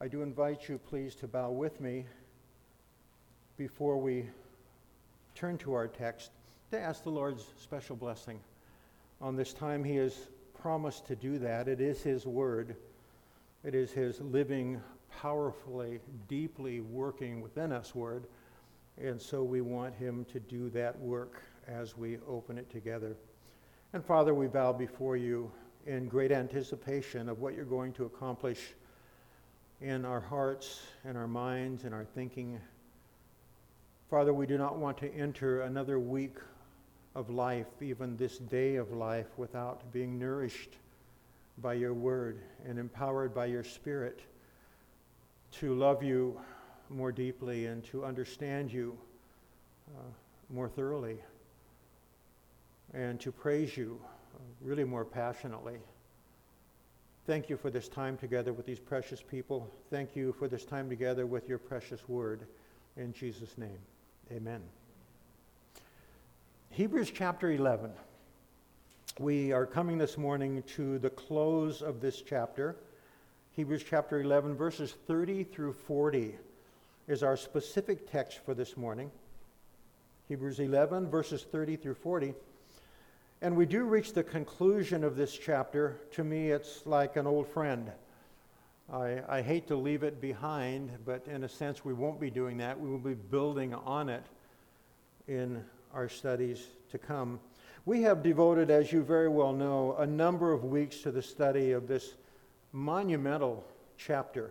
I do invite you, please, to bow with me before we turn to our text to ask the Lord's special blessing on this time. He has promised to do that. It is His Word. It is His living, powerfully, deeply working within us Word. And so we want Him to do that work as we open it together. And Father, we bow before you in great anticipation of what you're going to accomplish in our hearts, in our minds, in our thinking. Father, we do not want to enter another week of life, even this day of life, without being nourished by your word and empowered by your Spirit to love you more deeply and to understand you more thoroughly and to praise you really more passionately. Thank you for this time together with these precious people. Thank you for this time together with your precious word. In Jesus' name, amen. Hebrews chapter 11. We are coming this morning to the close of this chapter. Hebrews chapter 11, verses 30 through 40 is our specific text for this morning. Hebrews 11, verses 30 through 40. And we do reach the conclusion of this chapter. To me, it's like an old friend. I hate to leave it behind, but in a sense, we won't be doing that. We will be building on it in our studies to come. We have devoted, as you very well know, a number of weeks to the study of this monumental chapter.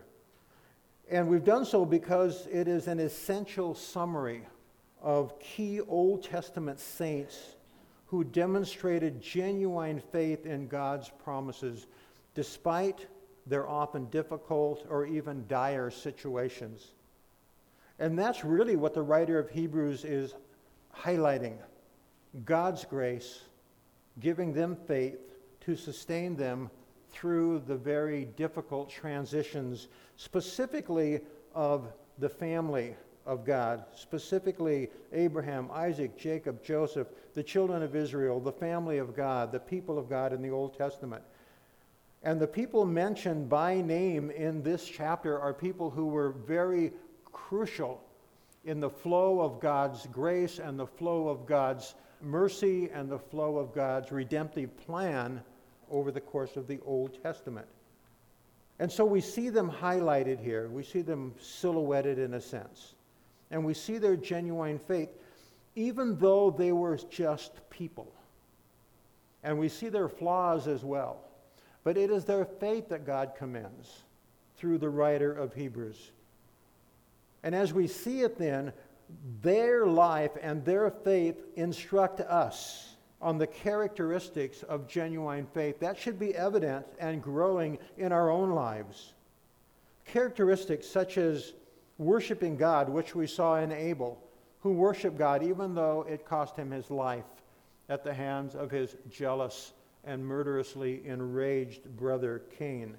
And we've done so because it is an essential summary of key Old Testament saints who demonstrated genuine faith in God's promises despite their often difficult or even dire situations. And that's really what the writer of Hebrews is highlighting. God's grace, giving them faith to sustain them through the very difficult transitions, specifically of the family of God, specifically Abraham, Isaac, Jacob, Joseph, the children of Israel, the family of God, the people of God in the Old Testament. And the people mentioned by name in this chapter are people who were very crucial in the flow of God's grace and the flow of God's mercy and the flow of God's redemptive plan over the course of the Old Testament. And so we see them highlighted here. We see them silhouetted in a sense. And we see their genuine faith, even though they were just people. And we see their flaws as well. But it is their faith that God commends through the writer of Hebrews. And as we see it then, their life and their faith instruct us on the characteristics of genuine faith. That should be evident and growing in our own lives. Characteristics such as worshiping God, which we saw in Abel, who worshiped God even though it cost him his life at the hands of his jealous and murderously enraged brother Cain.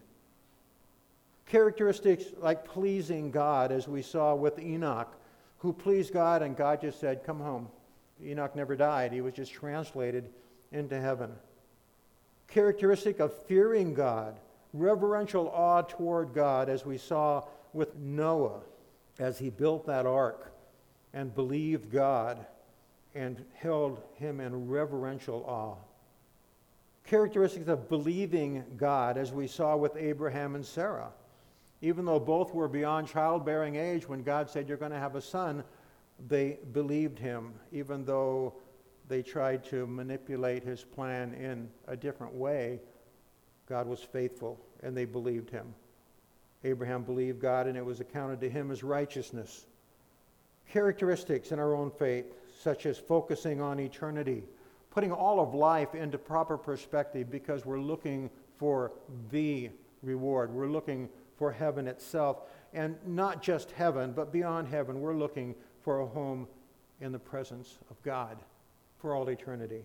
Characteristics like pleasing God, as we saw with Enoch, who pleased God and God just said, come home. Enoch never died. He was just translated into heaven. Characteristic of fearing God, reverential awe toward God, as we saw with Noah as he built that ark and believed God and held him in reverential awe. Characteristics of believing God, as we saw with Abraham and Sarah. Even though both were beyond childbearing age, when God said, you're going to have a son, they believed him, even though they tried to manipulate his plan in a different way. God was faithful, and they believed him. Abraham believed God, and it was accounted to him as righteousness. Characteristics in our own faith, such as focusing on eternity, putting all of life into proper perspective because we're looking for the reward. We're looking for heaven itself. And not just heaven, but beyond heaven, we're looking for a home in the presence of God for all eternity,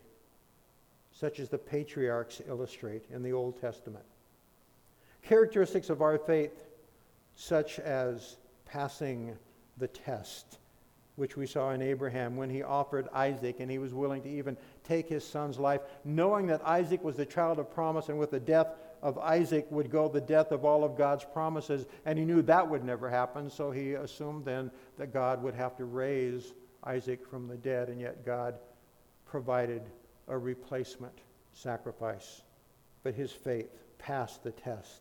such as the patriarchs illustrate in the Old Testament. Characteristics of our faith, such as passing the test, which we saw in Abraham when he offered Isaac and he was willing to even take his son's life, knowing that Isaac was the child of promise, and with the death of Isaac would go the death of all of God's promises, and he knew that would never happen, so he assumed then that God would have to raise Isaac from the dead, and yet God provided a replacement sacrifice. But his faith passed the test.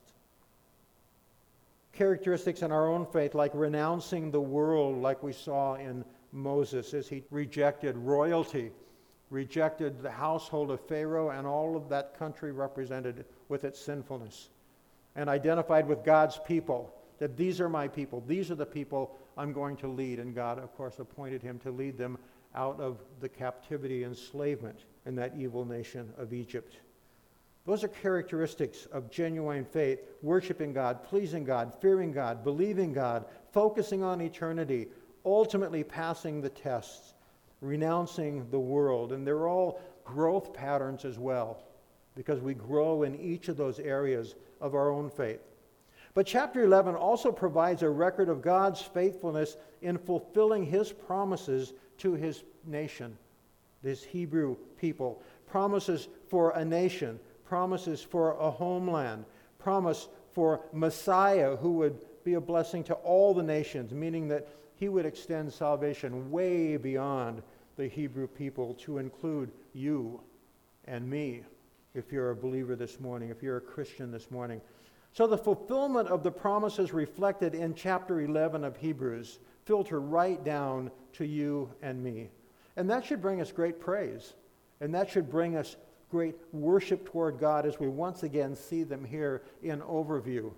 Characteristics in our own faith, like renouncing the world, like we saw in Moses, as he rejected royalty, rejected the household of Pharaoh and all of that country represented with its sinfulness, and identified with God's people, that these are my people, these are the people I'm going to lead. And God, of course, appointed him to lead them out of the captivity and enslavement in that evil nation of Egypt. Those are characteristics of genuine faith: worshiping God, pleasing God, fearing God, believing God, focusing on eternity, ultimately passing the tests, renouncing the world. And they're all growth patterns as well, because we grow in each of those areas of our own faith. But chapter 11 also provides a record of God's faithfulness in fulfilling his promises to his nation, this Hebrew people. Promises for a nation, promises for a homeland, promise for Messiah who would be a blessing to all the nations, meaning that he would extend salvation way beyond the Hebrew people to include you and me, if you're a believer this morning, if you're a Christian this morning. So the fulfillment of the promises reflected in chapter 11 of Hebrews filter right down to you and me. And that should bring us great praise. And that should bring us great worship toward God as we once again see them here in overview.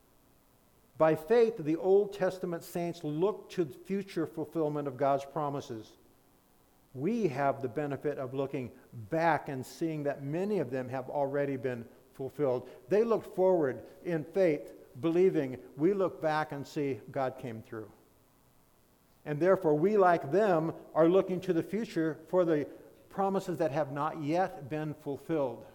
By faith, the Old Testament saints looked to the future fulfillment of God's promises. We have the benefit of looking back and seeing that many of them have already been fulfilled. They looked forward in faith, believing. We look back and see God came through. And therefore, we, like them, are looking to the future for the promises that have not yet been fulfilled.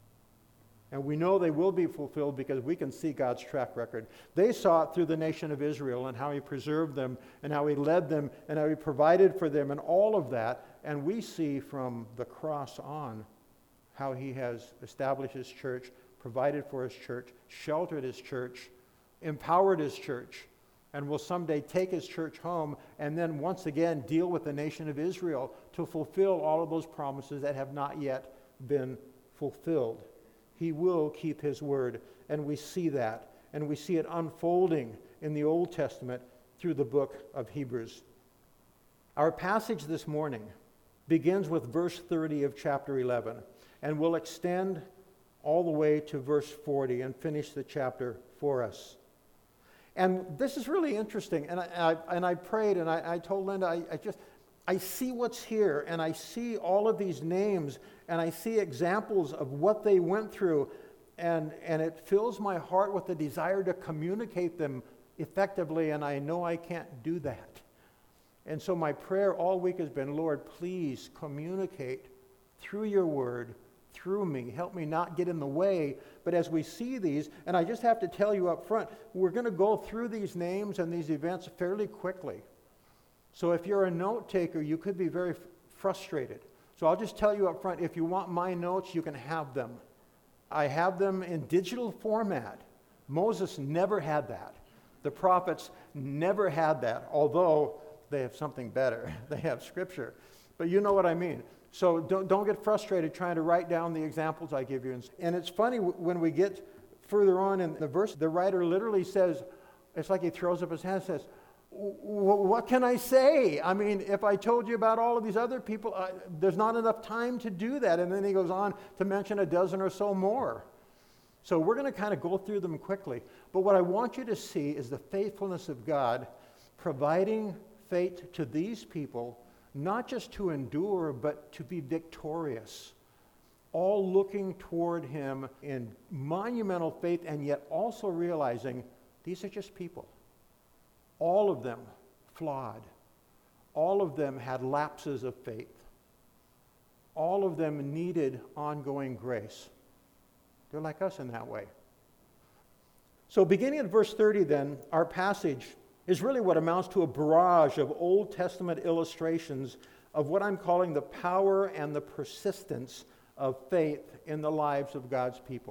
And we know they will be fulfilled because we can see God's track record. They saw it through the nation of Israel and how he preserved them and how he led them and how he provided for them and all of that. And we see from the cross on how he has established his church, provided for his church, sheltered his church, empowered his church, and will someday take his church home and then once again deal with the nation of Israel to fulfill all of those promises that have not yet been fulfilled. He will keep his word, and we see that, and we see it unfolding in the Old Testament through the book of Hebrews. Our passage this morning begins with verse 30 of chapter 11, and will extend all the way to verse 40 and finish the chapter for us. And this is really interesting, and I prayed, and I told Linda, I see what's here, and I see all of these names, and I see examples of what they went through, and it fills my heart with the desire to communicate them effectively, and I know I can't do that. And so my prayer all week has been, Lord, please communicate through your word, through me. Help me not get in the way. But as we see these, and I just have to tell you up front, we're going to go through these names and these events fairly quickly. So if you're a note taker, you could be very frustrated. So I'll just tell you up front, if you want my notes, you can have them. I have them in digital format. Moses never had that. The prophets never had that, although they have something better. They have Scripture. But you know what I mean. So don't get frustrated trying to write down the examples I give you. And it's funny, when we get further on in the verse, the writer literally says, it's like he throws up his hand and says, what can I say? I mean, if I told you about all of these other people, there's not enough time to do that. And then he goes on to mention a dozen or so more. So we're going to kind of go through them quickly. But what I want you to see is the faithfulness of God providing faith to these people, not just to endure, but to be victorious. All looking toward him in monumental faith, and yet also realizing these are just people. All of them flawed. All of them had lapses of faith. All of them needed ongoing grace. They're like us in that way. So beginning at verse 30 then, our passage is really what amounts to a barrage of Old Testament illustrations of what I'm calling the power and the persistence of faith in the lives of God's people.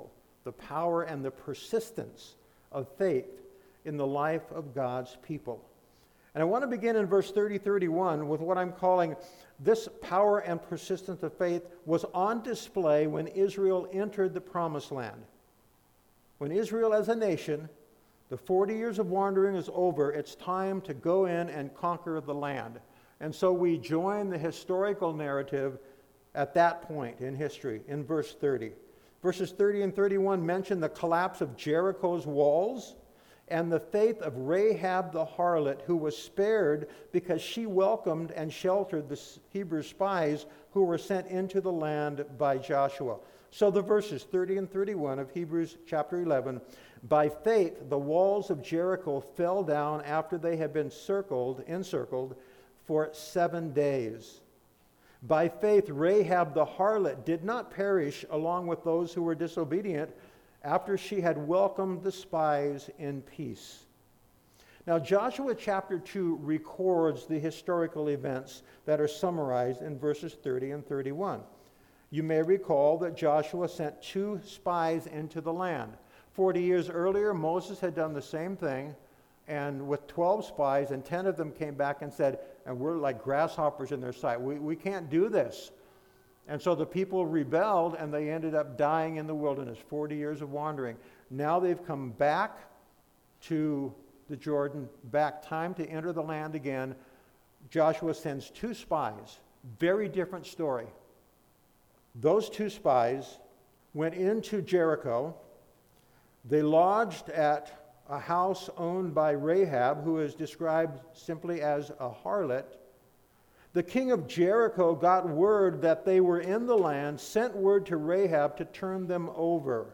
the power and the persistence of faith in the life of God's people. And I want to begin in verse 30-31 with what I'm calling this power and persistence of faith was on display when Israel entered the Promised Land. When Israel as a nation, the 40 years of wandering is over, it's time to go in and conquer the land. And so we join the historical narrative at that point in history, in verse 30. Verses 30 and 31 mention the collapse of Jericho's walls and the faith of Rahab the harlot, who was spared because she welcomed and sheltered the Hebrew spies who were sent into the land by Joshua. So the verses 30 and 31 of Hebrews chapter 11, by faith the walls of Jericho fell down after they had been encircled for 7 days. By faith Rahab the harlot did not perish along with those who were disobedient after she had welcomed the spies in peace. Now, Joshua chapter 2 records the historical events that are summarized in verses 30 and 31. You may recall that Joshua sent 2 spies into the land. 40 years earlier, Moses had done the same thing, and with 12 spies, and 10 of them came back and said, and we're like grasshoppers in their sight. We can't do this. And so the people rebelled, and they ended up dying in the wilderness, 40 years of wandering. Now they've come back to the Jordan, time to enter the land again. Joshua sends 2 spies, very different story. Those 2 spies went into Jericho. They lodged at a house owned by Rahab, who is described simply as a harlot. The king of Jericho got word that they were in the land, sent word to Rahab to turn them over.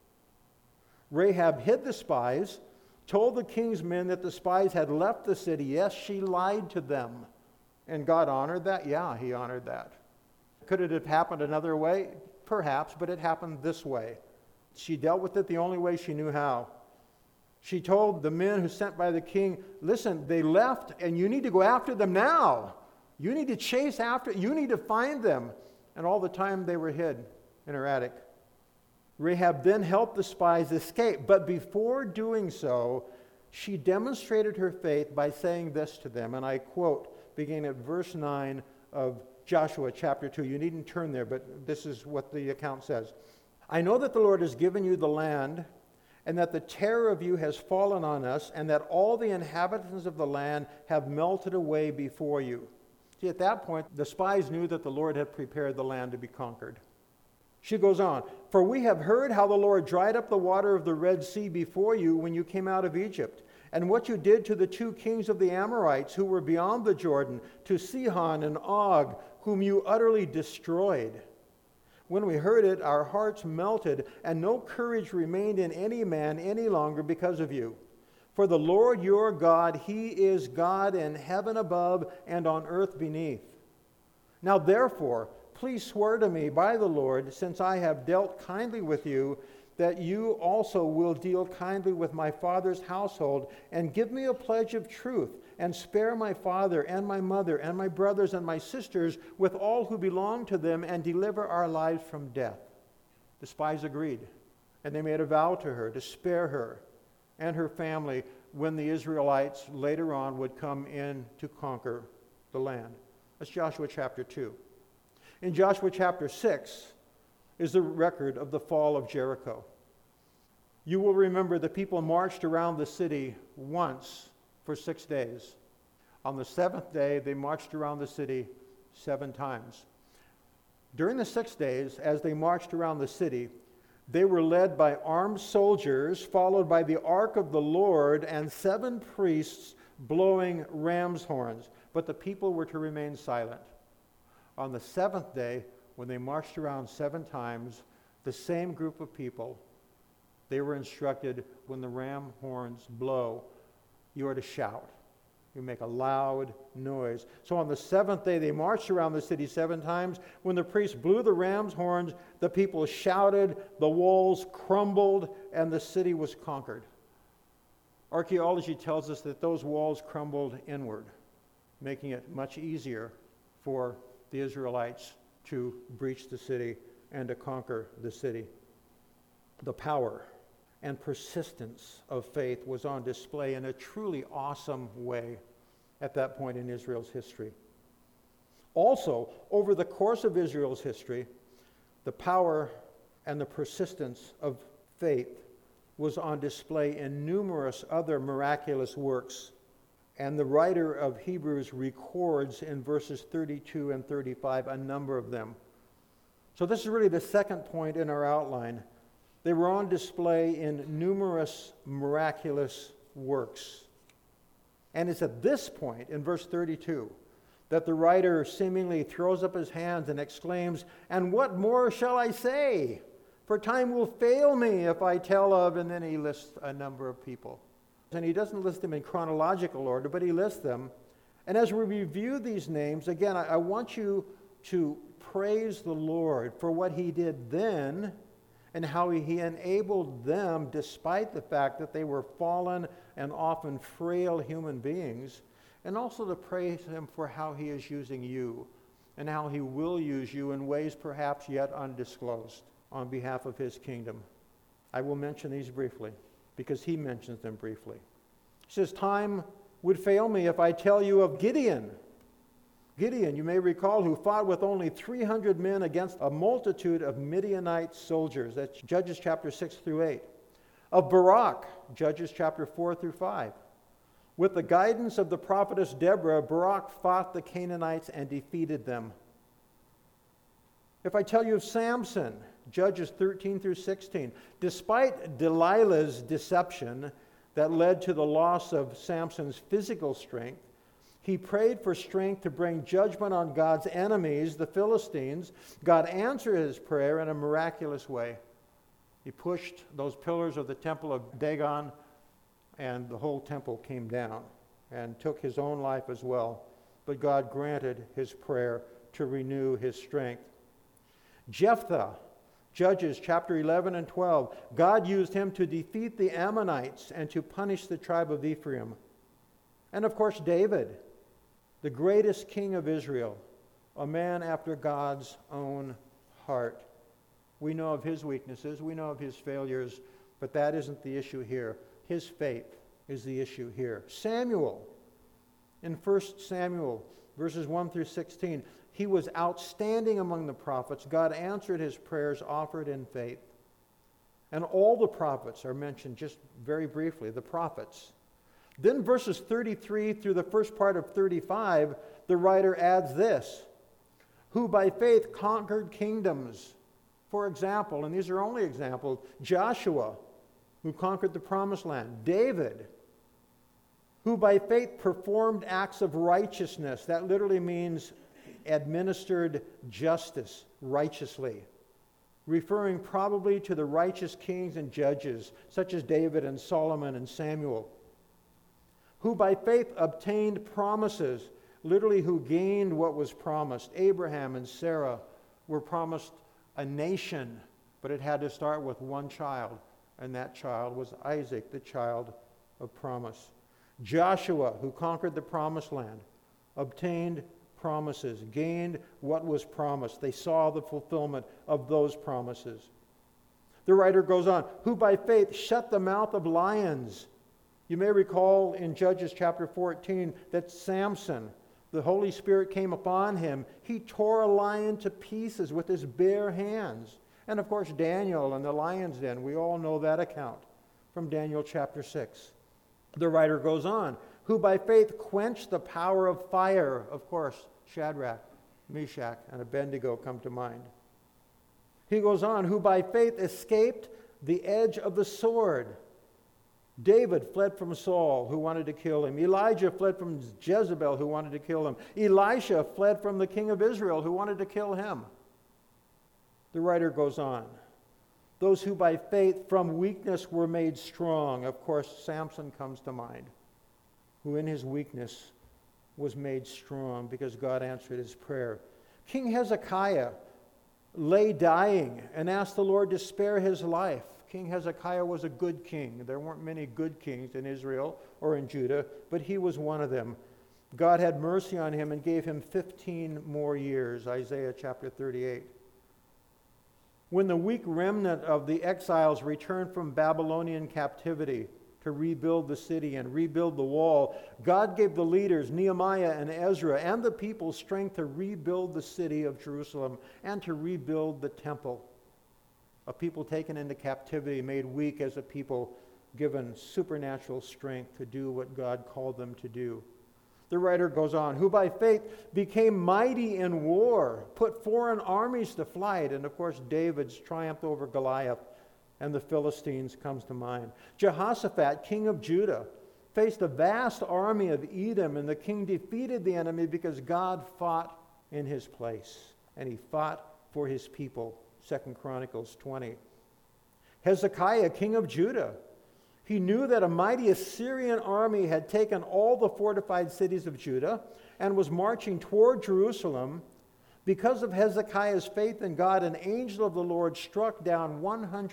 Rahab hid the spies, told the king's men that the spies had left the city. Yes, she lied to them. And God honored that? Yeah, he honored that. Could it have happened another way? Perhaps, but it happened this way. She dealt with it the only way she knew how. She told the men who sent by the king, listen, they left and you need to go after them now. You need to chase after, you need to find them. And all the time they were hid in her attic. Rahab then helped the spies escape, but before doing so, she demonstrated her faith by saying this to them, and I quote, beginning at verse 9 of Joshua chapter 2. You needn't turn there, but this is what the account says. I know that the Lord has given you the land, and that the terror of you has fallen on us, and that all the inhabitants of the land have melted away before you. See, at that point, the spies knew that the Lord had prepared the land to be conquered. She goes on, for we have heard how the Lord dried up the water of the Red Sea before you when you came out of Egypt, and what you did to the 2 kings of the Amorites who were beyond the Jordan, to Sihon and Og, whom you utterly destroyed. When we heard it, our hearts melted, and no courage remained in any man any longer because of you. For the Lord your God, he is God in heaven above and on earth beneath. Now therefore, please swear to me by the Lord, since I have dealt kindly with you, that you also will deal kindly with my father's household, and give me a pledge of truth, and spare my father and my mother and my brothers and my sisters with all who belong to them, and deliver our lives from death. The spies agreed, and they made a vow to her to spare her and her family when the Israelites later on would come in to conquer the land. That's Joshua chapter 2. In Joshua chapter 6 is the record of the fall of Jericho. You will remember the people marched around the city once for 6 days. On the 7th day, they marched around the city 7 times. During the 6 days, as they marched around the city, they were led by armed soldiers, followed by the ark of the Lord and 7 priests blowing ram's horns. But the people were to remain silent. On the 7th day, when they marched around 7 times, the same group of people, they were instructed, when the ram horns blow, you are to shout. You make a loud noise. So on the 7th day, they marched around the city 7 times. When the priests blew the ram's horns, the people shouted, the walls crumbled, and the city was conquered. Archaeology tells us that those walls crumbled inward, making it much easier for the Israelites to breach the city and to conquer the city. The power and persistence of faith was on display in a truly awesome way at that point in Israel's history. Also, over the course of Israel's history, the power and the persistence of faith was on display in numerous other miraculous works. And the writer of Hebrews records in verses 32 and 35 a number of them. So this is really the second point in our outline. They were on display in numerous miraculous works. And it's at this point, in verse 32, that the writer seemingly throws up his hands and exclaims, "And what more shall I say? For time will fail me if I tell of," and then he lists a number of people. And he doesn't list them in chronological order, but he lists them. And as we review these names, again, I want you to praise the Lord for what he did then and how he enabled them, despite the fact that they were fallen and often frail human beings, and also to praise him for how he is using you and how he will use you in ways perhaps yet undisclosed on behalf of his kingdom. I will mention these briefly because he mentions them briefly. He says, "Time would fail me if I tell you of Gideon." Gideon, you may recall, who fought with only 300 men against a multitude of Midianite soldiers. That's Judges chapter 6 through 8. Of Barak, Judges chapter 4 through 5. With the guidance of the prophetess Deborah, Barak fought the Canaanites and defeated them. If I tell you of Samson, Judges 13 through 16, despite Delilah's deception that led to the loss of Samson's physical strength, he prayed for strength to bring judgment on God's enemies, the Philistines. God answered his prayer in a miraculous way. He pushed those pillars of the temple of Dagon, and the whole temple came down and took his own life as well. But God granted his prayer to renew his strength. Jephthah, Judges chapter 11 and 12. God used him to defeat the Ammonites and to punish the tribe of Ephraim. And of course, David, the greatest king of Israel, a man after God's own heart. We know of his weaknesses, we know of his failures, but that isn't the issue here. His faith is the issue here. Samuel, in 1 Samuel, verses 1 through 16, he was outstanding among the prophets. God answered his prayers offered in faith. And all the prophets are mentioned just very briefly, the prophets. Then verses 33 through the first part of 35, the writer adds this: who by faith conquered kingdoms. For example, and these are only examples, Joshua, who conquered the promised land. David, who by faith performed acts of righteousness. That literally means administered justice righteously, referring probably to the righteous kings and judges, such as David and Solomon and Samuel. Who by faith obtained promises, literally who gained what was promised. Abraham and Sarah were promised a nation, but it had to start with one child, and that child was Isaac, the child of promise. Joshua, who conquered the promised land, obtained promises, gained what was promised. They saw the fulfillment of those promises. The writer goes on, who by faith shut the mouth of lions. You may recall in Judges chapter 14 that Samson, the Holy Spirit came upon him. He tore a lion to pieces with his bare hands. And of course, Daniel and the lion's den, we all know that account from Daniel chapter 6. The writer goes on, who by faith quenched the power of fire. Of course, Shadrach, Meshach, and Abednego come to mind. He goes on, who by faith escaped the edge of the sword. David fled from Saul, who wanted to kill him. Elijah fled from Jezebel, who wanted to kill him. Elisha fled from the king of Israel, who wanted to kill him. The writer goes on, those who by faith from weakness were made strong. Of course, Samson comes to mind, who in his weakness was made strong because God answered his prayer. King Hezekiah lay dying and asked the Lord to spare his life. King Hezekiah was a good king. There weren't many good kings in Israel or in Judah, but he was one of them. God had mercy on him and gave him 15 more years, Isaiah chapter 38. When the weak remnant of the exiles returned from Babylonian captivity to rebuild the city and rebuild the wall, God gave the leaders, Nehemiah and Ezra, and the people strength to rebuild the city of Jerusalem and to rebuild the temple. A people taken into captivity, made weak as a people given supernatural strength to do what God called them to do. The writer goes on, who by faith became mighty in war, put foreign armies to flight. And of course, David's triumph over Goliath and the Philistines comes to mind. Jehoshaphat, king of Judah, faced a vast army of Edom, and the king defeated the enemy because God fought in his place, and he fought for his people. 2 Chronicles 20. Hezekiah, king of Judah, he knew that a mighty Assyrian army had taken all the fortified cities of Judah and was marching toward Jerusalem. Because of Hezekiah's faith in God, an angel of the Lord struck down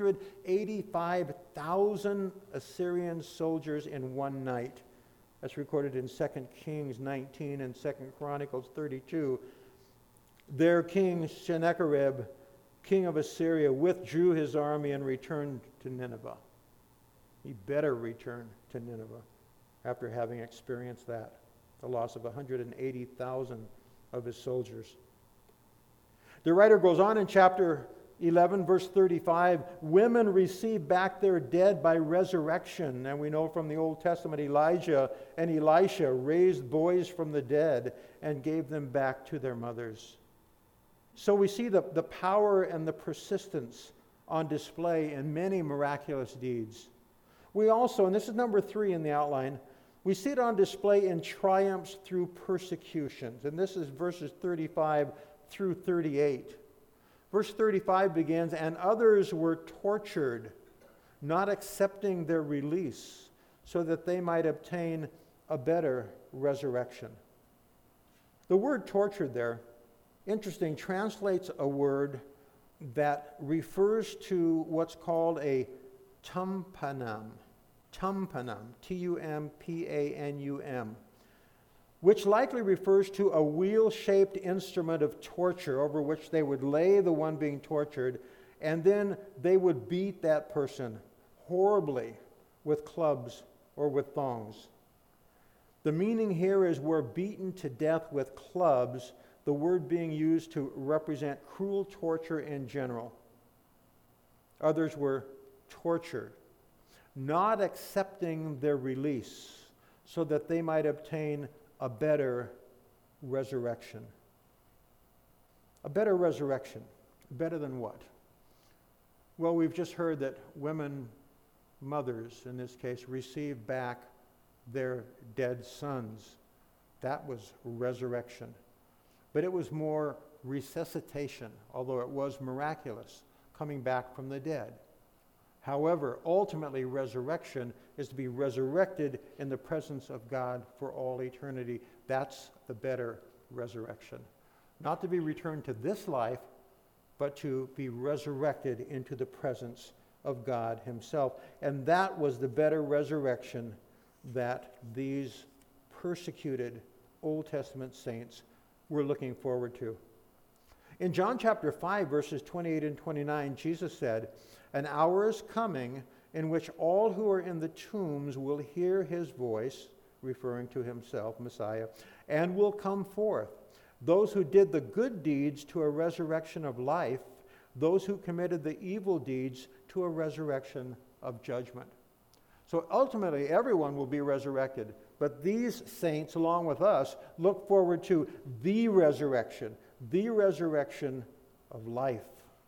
185,000 Assyrian soldiers in one night. That's recorded in 2 Kings 19 and 2 Chronicles 32. Their king Sennacherib, king of Assyria, withdrew his army and returned to Nineveh. He better return to Nineveh after having experienced that, the loss of 180,000 of his soldiers. The writer goes on in chapter 11, verse 35, women receive back their dead by resurrection. And we know from the Old Testament, Elijah and Elisha raised boys from the dead and gave them back to their mothers. So we see the power and the persistence on display in many miraculous deeds. We also, and this is number 3 in the outline, we see it on display in triumphs through persecutions. And this is verses 35 through 38. Verse 35 begins, and others were tortured, not accepting their release, so that they might obtain a better resurrection. The word tortured there, interesting, translates a word that refers to what's called a tumpanum, T-U-M-P-A-N-U-M, which likely refers to a wheel-shaped instrument of torture over which they would lay the one being tortured, and then they would beat that person horribly with clubs or with thongs. The meaning here is we're beaten to death with clubs, the word being used to represent cruel torture in general. Others were tortured, not accepting their release so that they might obtain a better resurrection. A better resurrection. Better than what? Well, we've just heard that women, mothers in this case, received back their dead sons. That was resurrection. But it was more resuscitation, although it was miraculous, coming back from the dead. However, ultimately, resurrection is to be resurrected in the presence of God for all eternity. That's the better resurrection. Not to be returned to this life, but to be resurrected into the presence of God himself. And that was the better resurrection that these persecuted Old Testament saints were looking forward to. In John chapter 5, verses 28 and 29, Jesus said, an hour is coming in which all who are in the tombs will hear his voice, referring to himself, Messiah, and will come forth. Those who did the good deeds to a resurrection of life, those who committed the evil deeds to a resurrection of judgment. So ultimately, everyone will be resurrected. But these saints, along with us, look forward to the resurrection of life.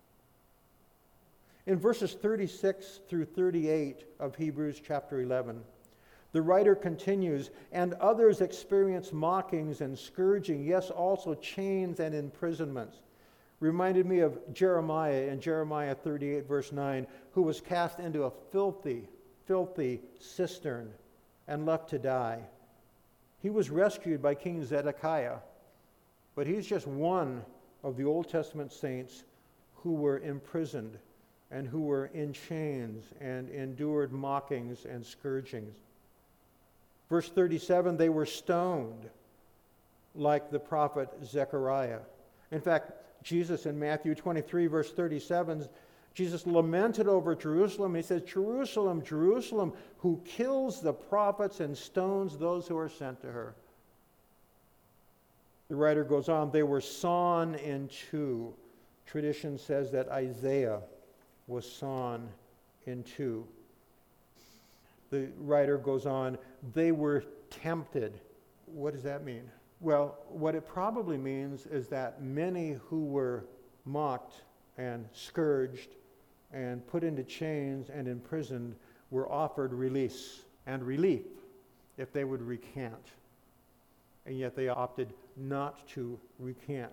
In verses 36 through 38 of Hebrews chapter 11, the writer continues, and others experience mockings and scourging, yes, also chains and imprisonments. Reminded me of Jeremiah in Jeremiah 38, verse 9, who was cast into a filthy cistern and left to die. He was rescued by King Zedekiah, but he's just one of the Old Testament saints who were imprisoned and who were in chains and endured mockings and scourgings. Verse 37, they were stoned like the prophet Zechariah. In fact, Jesus in Matthew 23, verse 37, Jesus lamented over Jerusalem. He says, Jerusalem, Jerusalem, who kills the prophets and stones those who are sent to her. The writer goes on, they were sawn in two. Tradition says that Isaiah was sawn in two. The writer goes on, they were tempted. What does that mean? Well, what it probably means is that many who were mocked and scourged and put into chains and imprisoned were offered release and relief if they would recant. And yet they opted not to recant.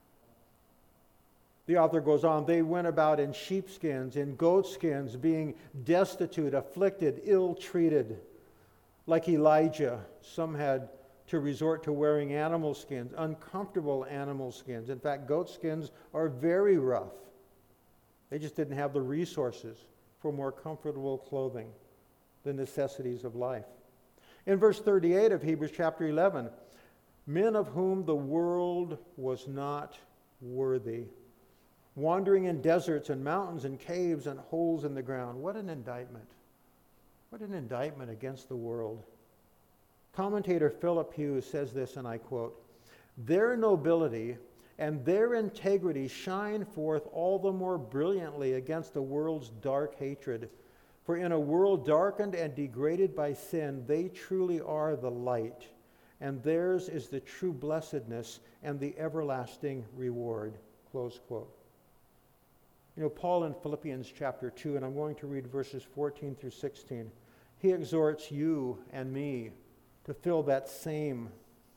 The author goes on, they went about in sheepskins, in goatskins, being destitute, afflicted, ill-treated. Like Elijah, some had to resort to wearing animal skins, uncomfortable animal skins. In fact, goat skins are very rough. They just didn't have the resources for more comfortable clothing, the necessities of life. In verse 38 of Hebrews chapter 11, men of whom the world was not worthy, wandering in deserts and mountains and caves and holes in the ground. What an indictment. What an indictment against the world. Commentator Philip Hughes says this, and I quote, their nobility and their integrity shine forth all the more brilliantly against the world's dark hatred. For in a world darkened and degraded by sin, they truly are the light, and theirs is the true blessedness and the everlasting reward. Close quote. You know, Paul in Philippians chapter 2, and I'm going to read verses 14 through 16, he exhorts you and me to fill that same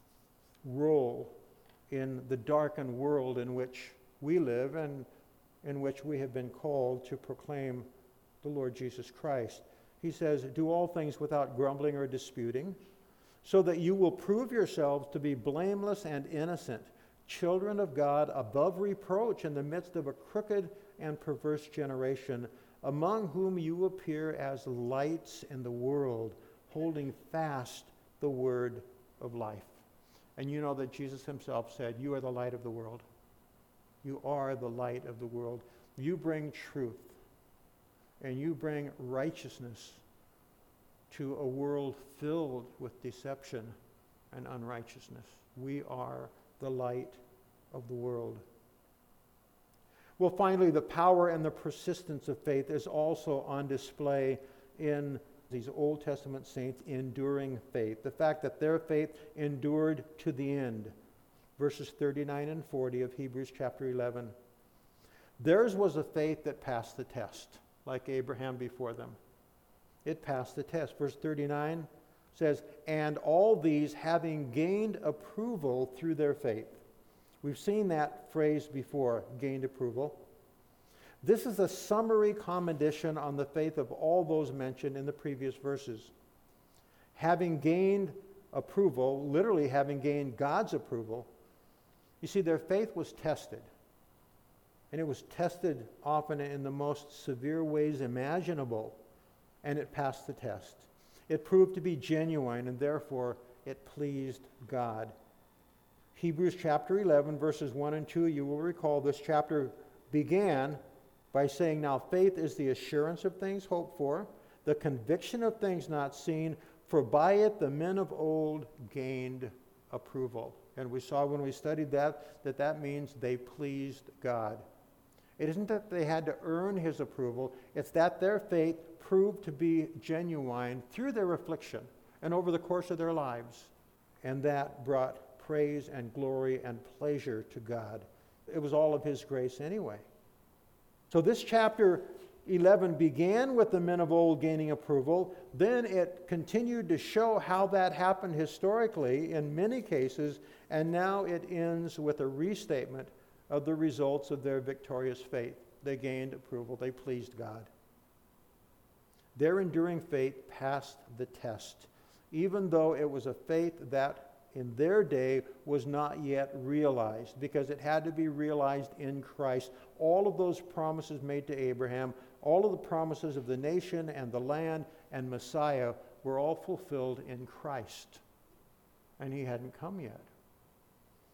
role in the darkened world in which we live and in which we have been called to proclaim the Lord Jesus Christ. He says, do all things without grumbling or disputing, so that you will prove yourselves to be blameless and innocent, children of God above reproach in the midst of a crooked and perverse generation, among whom you appear as lights in the world, holding fast the word of life. And you know that Jesus himself said, you are the light of the world. You are the light of the world. You bring truth, and you bring righteousness to a world filled with deception and unrighteousness. We are the light of the world. Well, finally, the power and the persistence of faith is also on display in these Old Testament saints' enduring faith. The fact that their faith endured to the end. Verses 39 and 40 of Hebrews chapter 11. Theirs was a faith that passed the test, like Abraham before them. It passed the test. Verse 39 says, and all these having gained approval through their faith. We've seen that phrase before, gained approval. This is a summary commendation on the faith of all those mentioned in the previous verses. Having gained approval, literally having gained God's approval, you see, their faith was tested. And it was tested often in the most severe ways imaginable, and it passed the test. It proved to be genuine, and therefore it pleased God. Hebrews chapter 11, verses 1 and 2, you will recall this chapter began by saying, now faith is the assurance of things hoped for, the conviction of things not seen, for by it the men of old gained approval. And we saw when we studied that means they pleased God. It isn't that they had to earn his approval, it's that their faith proved to be genuine through their affliction and over the course of their lives. And that brought praise and glory and pleasure to God. It was all of his grace anyway. So this chapter 11 began with the men of old gaining approval. Then it continued to show how that happened historically in many cases. And now it ends with a restatement of the results of their victorious faith. They gained approval. They pleased God. Their enduring faith passed the test, even though it was a faith that in their day was not yet realized, because it had to be realized in Christ. All of those promises made to Abraham, all of the promises of the nation and the land and Messiah were all fulfilled in Christ. And he hadn't come yet.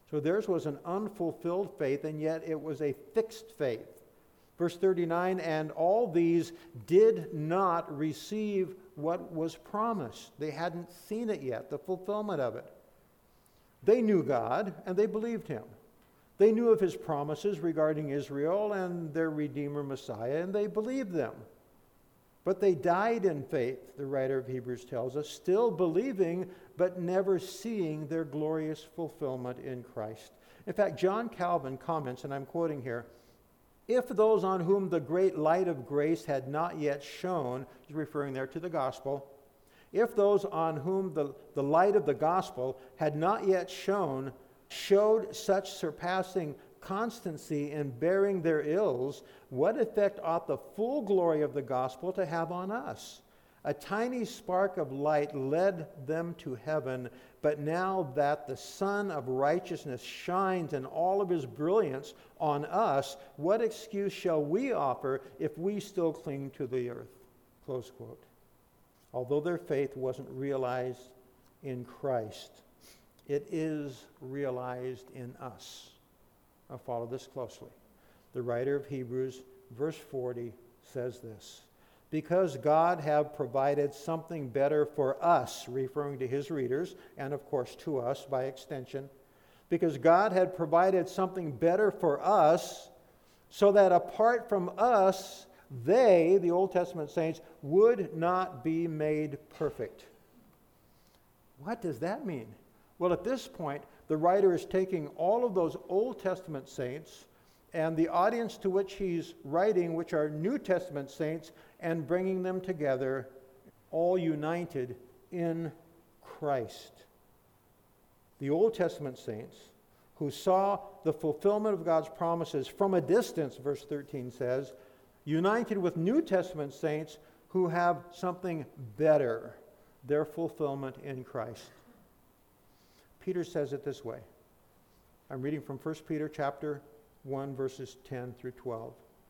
So theirs was an unfulfilled faith, and yet it was a fixed faith. Verse 39, and all these did not receive what was promised. They hadn't seen it yet, the fulfillment of it. They knew God, and they believed him. They knew of his promises regarding Israel and their Redeemer Messiah, and they believed them. But they died in faith, the writer of Hebrews tells us, still believing, but never seeing their glorious fulfillment in Christ. In fact, John Calvin comments, and I'm quoting here, if those on whom the great light of grace had not yet shone, he's referring there to the gospel, if those on whom the light of the gospel had not yet shone, showed such surpassing constancy in bearing their ills, what effect ought the full glory of the gospel to have on us? A tiny spark of light led them to heaven, but now that the Sun of righteousness shines in all of his brilliance on us, what excuse shall we offer if we still cling to the earth? Close quote. Although their faith wasn't realized in Christ, it is realized in us. Now follow this closely. The writer of Hebrews, verse 40, says this, because God have provided something better for us, referring to his readers, and of course to us by extension, because God had provided something better for us, so that apart from us, they, the Old Testament saints, would not be made perfect. What does that mean? Well, at this point, the writer is taking all of those Old Testament saints and the audience to which he's writing, which are New Testament saints, and bringing them together, all united in Christ. The Old Testament saints who saw the fulfillment of God's promises from a distance, verse 13 says, united with New Testament saints who have something better, their fulfillment in Christ. Peter says it this way. I'm reading from 1 Peter chapter 1, verses 10 through 12.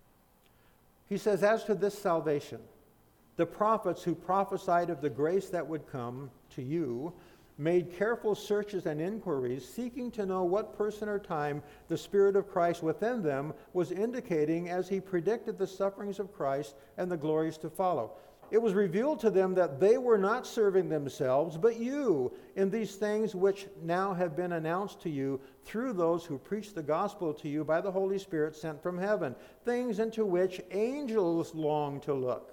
He says, as to this salvation, the prophets who prophesied of the grace that would come to you made careful searches and inquiries, seeking to know what person or time the Spirit of Christ within them was indicating as he predicted the sufferings of Christ and the glories to follow. It was revealed to them that they were not serving themselves, but you, in these things which now have been announced to you through those who preach the gospel to you by the Holy Spirit sent from heaven, things into which angels long to look.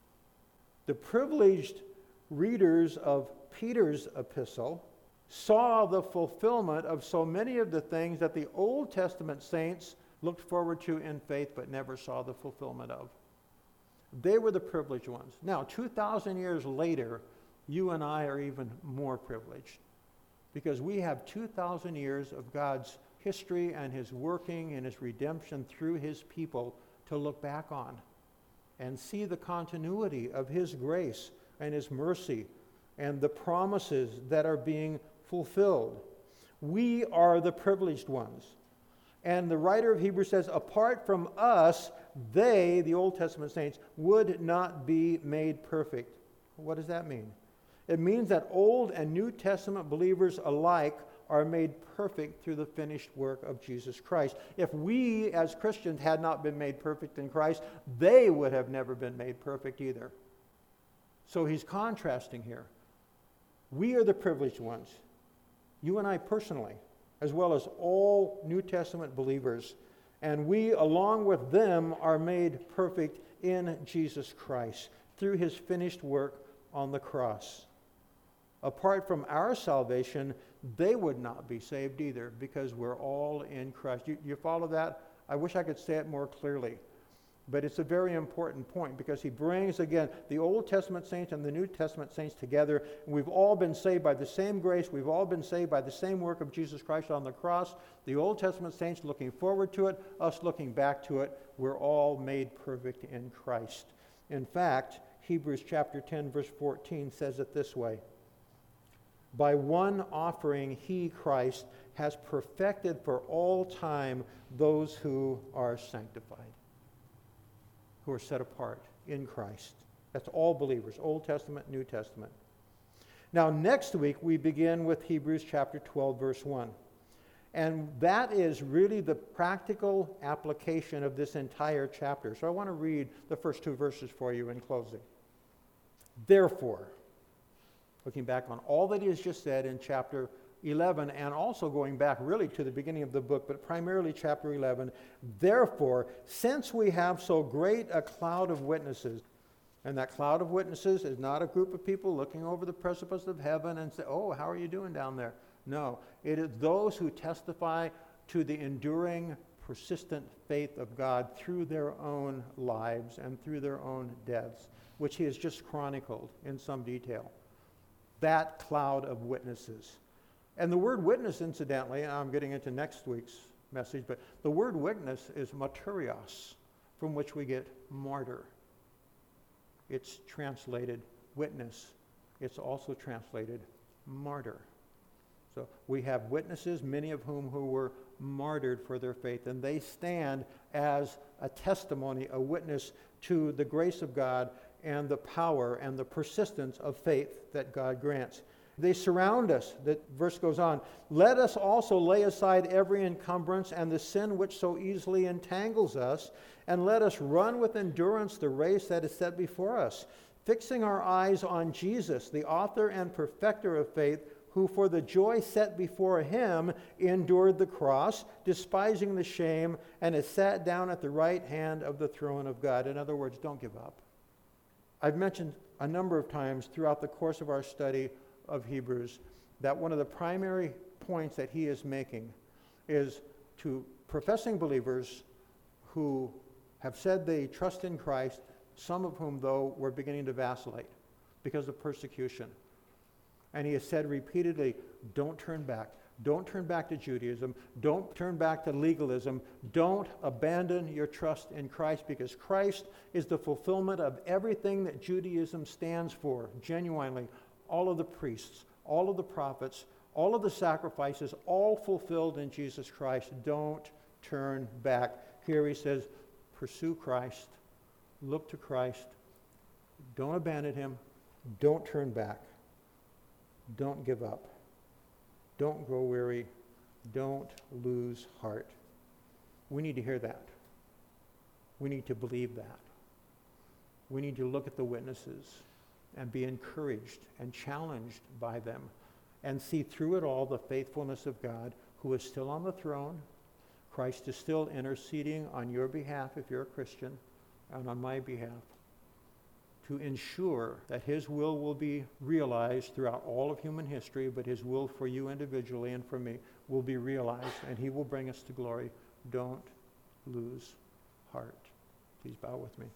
The privileged readers of Peter's epistle saw the fulfillment of so many of the things that the Old Testament saints looked forward to in faith but never saw the fulfillment of. They were the privileged ones. Now, 2,000 years later, you and I are even more privileged because we have 2,000 years of God's history and his working and his redemption through his people to look back on and see the continuity of his grace and his mercy and the promises that are being fulfilled. We are the privileged ones. And the writer of Hebrews says, apart from us, they, the Old Testament saints, would not be made perfect. What does that mean? It means that Old and New Testament believers alike are made perfect through the finished work of Jesus Christ. If we as Christians had not been made perfect in Christ, they would have never been made perfect either. So he's contrasting here. We are the privileged ones, you and I personally, as well as all New Testament believers. And we, along with them, are made perfect in Jesus Christ through his finished work on the cross. Apart from our salvation, they would not be saved either because we're all in Christ. You follow that? I wish I could say it more clearly. But it's a very important point because he brings, again, the Old Testament saints and the New Testament saints together. We've all been saved by the same grace. We've all been saved by the same work of Jesus Christ on the cross. The Old Testament saints looking forward to it, us looking back to it. We're all made perfect in Christ. In fact, Hebrews chapter 10, verse 14 says it this way. By one offering, he, Christ, has perfected for all time those who are sanctified, who are set apart in Christ. That's all believers, Old Testament, New Testament. Now, next week, we begin with Hebrews chapter 12, verse 1. And that is really the practical application of this entire chapter. So I want to read the first 2 verses for you in closing. Therefore, looking back on all that he has just said in chapter 11, and also going back really to the beginning of the book, but primarily chapter 11, therefore, since we have so great a cloud of witnesses, and that cloud of witnesses is not a group of people looking over the precipice of heaven and say, oh, how are you doing down there? No, it is those who testify to the enduring, persistent faith of God through their own lives and through their own deaths, which he has just chronicled in some detail. That cloud of witnesses. And the word witness, incidentally, and I'm getting into next week's message, but the word witness is martyrios, from which we get martyr. It's translated witness. It's also translated martyr. So we have witnesses, many of whom who were martyred for their faith, and they stand as a testimony, a witness to the grace of God and the power and the persistence of faith that God grants. They surround us. The verse goes on, let us also lay aside every encumbrance and the sin which so easily entangles us, and let us run with endurance the race that is set before us, fixing our eyes on Jesus, the author and perfecter of faith, who for the joy set before him endured the cross, despising the shame, and is sat down at the right hand of the throne of God. In other words, don't give up. I've mentioned a number of times throughout the course of our study of Hebrews that one of the primary points that he is making is to professing believers who have said they trust in Christ, some of whom, though, were beginning to vacillate because of persecution. And he has said repeatedly, don't turn back. Don't turn back to Judaism. Don't turn back to legalism. Don't abandon your trust in Christ, because Christ is the fulfillment of everything that Judaism stands for, genuinely. All of the priests, all of the prophets, all of the sacrifices, all fulfilled in Jesus Christ. Don't turn back. Here he says, pursue Christ. Look to Christ. Don't abandon him. Don't turn back. Don't give up. Don't grow weary. Don't lose heart. We need to hear that. We need to believe that. We need to look at the witnesses and be encouraged and challenged by them and see through it all the faithfulness of God, who is still on the throne. Christ is still interceding on your behalf if you're a Christian, and on my behalf, to ensure that his will be realized throughout all of human history, but his will for you individually and for me will be realized, and he will bring us to glory. Don't lose heart. Please bow with me.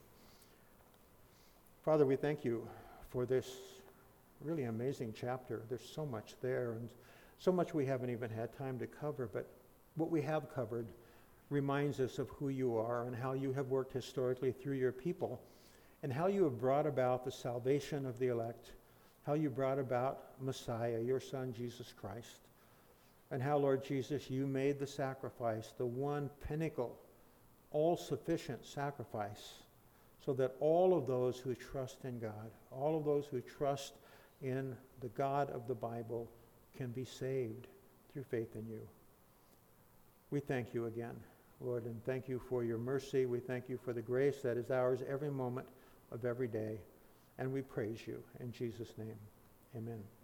Father, we thank you for this really amazing chapter. There's so much there, and so much we haven't even had time to cover, but what we have covered reminds us of who you are and how you have worked historically through your people, and how you have brought about the salvation of the elect, how you brought about Messiah, your Son, Jesus Christ, and how, Lord Jesus, you made the sacrifice, the one pinnacle, all-sufficient sacrifice, so that all of those who trust in God, all of those who trust in the God of the Bible can be saved through faith in you. We thank you again, Lord, and thank you for your mercy. We thank you for the grace that is ours every moment of every day, and we praise you in Jesus' name. Amen.